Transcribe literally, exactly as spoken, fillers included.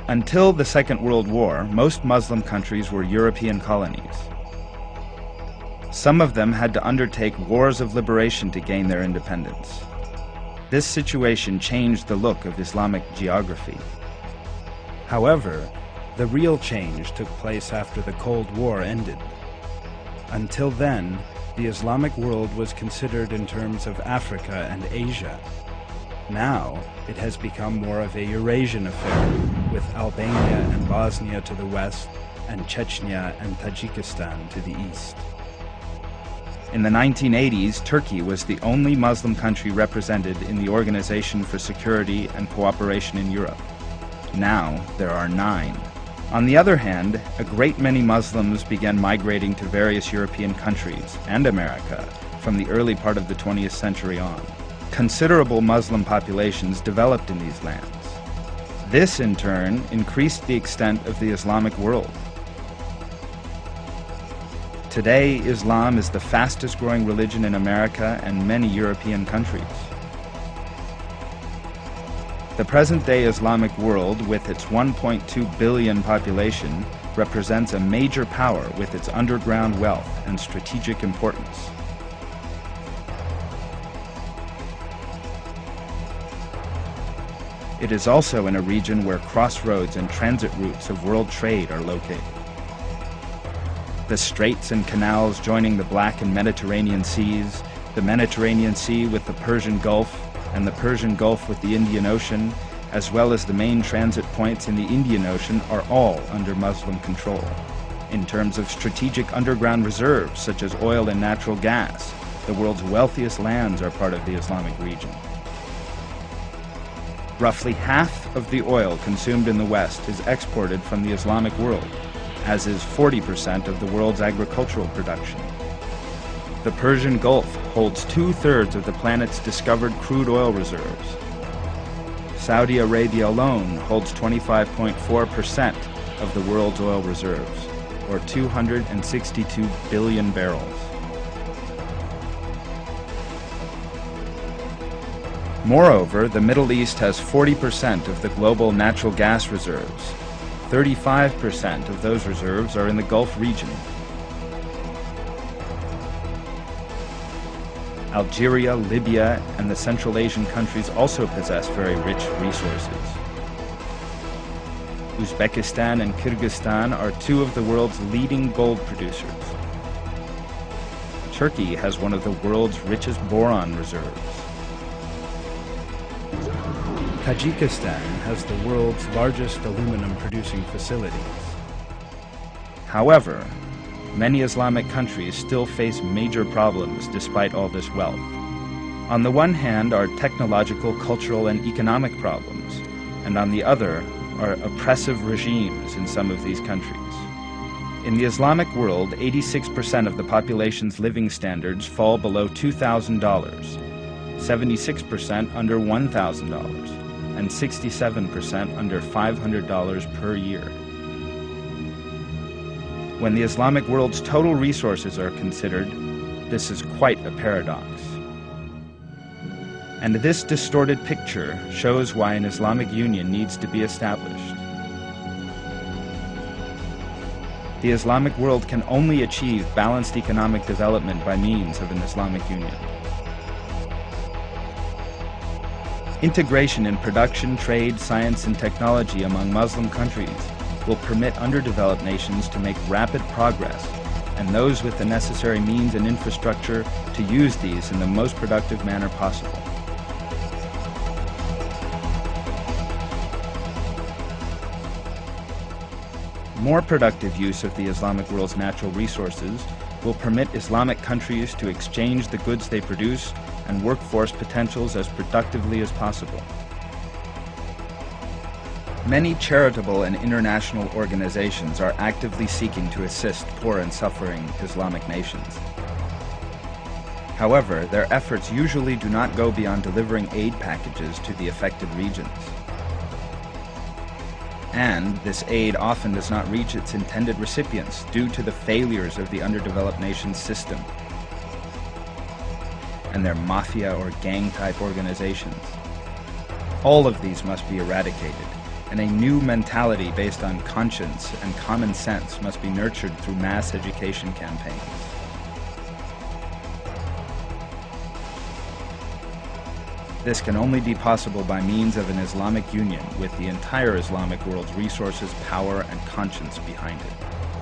Until the Second World War, most Muslim countries were European colonies. Some of them had to undertake wars of liberation to gain their independence. This situation changed the look of Islamic geography. However, the real change took place after the Cold War ended. Until then, the Islamic world was considered in terms of Africa and Asia. Now, it has become more of a Eurasian affair, with Albania and Bosnia to the west, and Chechnya and Tajikistan to the east. In the nineteen eighties, Turkey was the only Muslim country represented in the Organization for Security and Cooperation in Europe. Now, there are nine. On the other hand, a great many Muslims began migrating to various European countries and America from the early part of the twentieth century on. Considerable Muslim populations developed in these lands. This, in turn, increased the extent of the Islamic world. Today, Islam is the fastest growing religion in America and many European countries. The present-day Islamic world, with its one point two billion population, represents a major power with its underground wealth and strategic importance. It is also in a region where crossroads and transit routes of world trade are located. The straits and canals joining the Black and Mediterranean Seas, the Mediterranean Sea with the Persian Gulf, and the Persian Gulf with the Indian Ocean, as well as the main transit points in the Indian Ocean, are all under Muslim control. In terms of strategic underground reserves, such as oil and natural gas, the world's wealthiest lands are part of the Islamic region. Roughly half of the oil consumed in the West is exported from the Islamic world, as is forty percent of the world's agricultural production. The Persian Gulf holds two-thirds of the planet's discovered crude oil reserves. Saudi Arabia alone holds twenty-five point four percent of the world's oil reserves, or two hundred sixty-two billion barrels. Moreover, the Middle East has forty percent of the global natural gas reserves. thirty-five percent of those reserves are in the Gulf region. Algeria, Libya, and the Central Asian countries also possess very rich resources. Uzbekistan and Kyrgyzstan are two of the world's leading gold producers. Turkey has one of the world's richest boron reserves. Tajikistan has the world's largest aluminum-producing facilities. However, many Islamic countries still face major problems despite all this wealth. On the one hand are technological, cultural, and economic problems, and on the other are oppressive regimes in some of these countries. In the Islamic world, eighty-six percent of the population's living standards fall below two thousand dollars, seventy-six percent under one thousand dollars, and sixty-seven percent under five hundred dollars per year. When the Islamic world's total resources are considered, this is quite a paradox. And this distorted picture shows why an Islamic Union needs to be established. The Islamic world can only achieve balanced economic development by means of an Islamic Union. Integration in production, trade, science, and technology among Muslim countries will permit underdeveloped nations to make rapid progress, and those with the necessary means and infrastructure to use these in the most productive manner possible. More productive use of the Islamic world's natural resources will permit Islamic countries to exchange the goods they produce and workforce potentials as productively as possible. Many charitable and international organizations are actively seeking to assist poor and suffering Islamic nations. However, their efforts usually do not go beyond delivering aid packages to the affected regions. And this aid often does not reach its intended recipients due to the failures of the underdeveloped nation's system and their mafia or gang-type organizations. All of these must be eradicated, and a new mentality based on conscience and common sense must be nurtured through mass education campaigns. This can only be possible by means of an Islamic union with the entire Islamic world's resources, power, and conscience behind it.